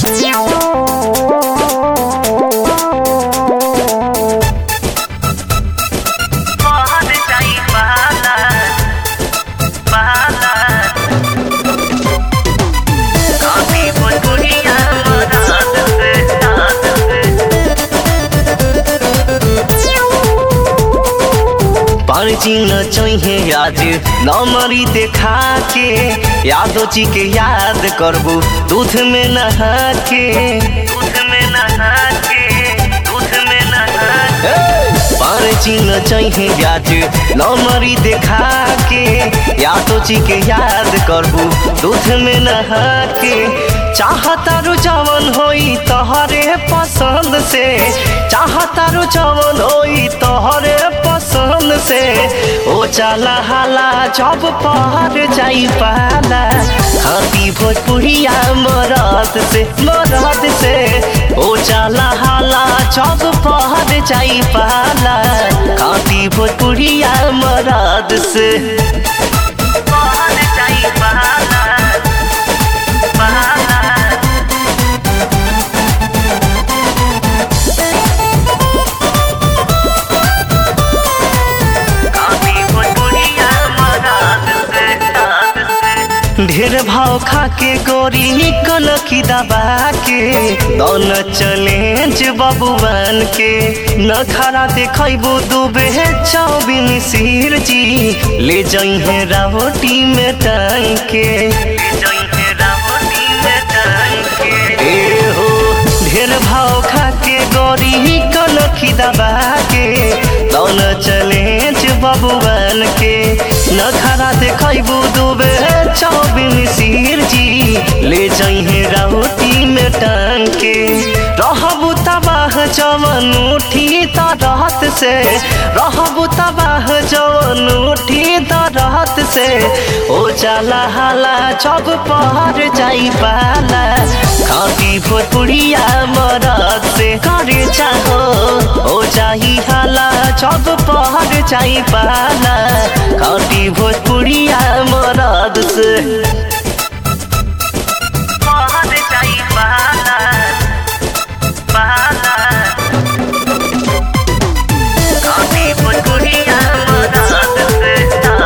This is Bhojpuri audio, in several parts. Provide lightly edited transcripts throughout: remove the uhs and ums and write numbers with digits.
चिन्ह चाहिए आज नमरी देखा के यादो जी के याद करबू दूध में नहा के पार चिन्ह चाहिए आज नमरी देखा के यादो जी के याद करबू दूध में नहा के चाहता रु जवन होई तोहरे पसंद से चाहता रु जवन होई तोहरे पसंद से ओ चला हाला जब पहर जाई पाला हाथी भोजपुरिया मरद से ओ चला हाला जब पहर जाई पाला हाथी भोजपुरिया मरद से पहर जाई पाला ढेर भाव खा के गोरी कनखी दबा के दौन चैलेंज बबुआन के न खरा देखबू दुबे चौबिन सिर जी ले जइहे रावटी में टांग के ढेर भाव खा के गोरी कनखी दबा के दौन चैलेंज बबुआन के न खरा देखबू दुबे चौबिन सिर जी ले जइहे राउटी में टांग के रहबू तबाह जवन उठी त रहत से रहबू तबाह जवन उठी त रहत से ओ चला हाला जब पहर जाई पाला खाती भोजपुरिया मरद से करे चाहो ओ चाही हाला जब पहर जाई पाला खाती भोजपुरिया मरद से पहर जाई पाला खाती भोजपुरिया मरद से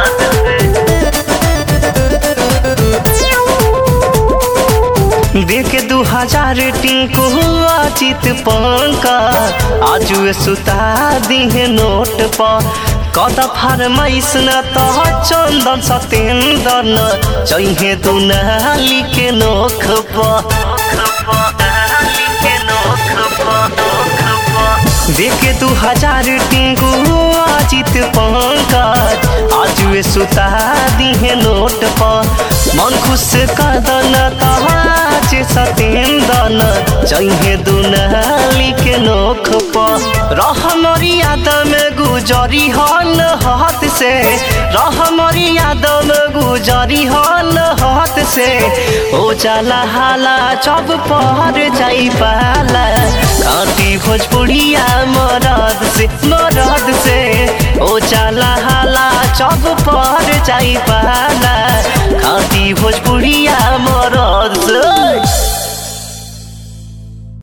देख 2000 टिंकू अचित पंका आजू सुता दिहे नोट पर कद फरमाइश न तो चंदन सतेंद्र न चाहिए दुनाली के नोख देख 2000 टिंकू अचित पंकज आजू सुता दिहे नोट पर मन खुश कर दन तहाज सतेंद्र न चाहिए दुनाली के नोख पर रह मोरी याद में गुजरी हन हाथ से रह मोरी याद में गुजरी हन हाथ से ओ चला हाला जब पहर जाई पाला खाती भोजपुरिया मरद से ओ चला हाला जब पहर जाई पाला खाती भोजपुरिया मरद से।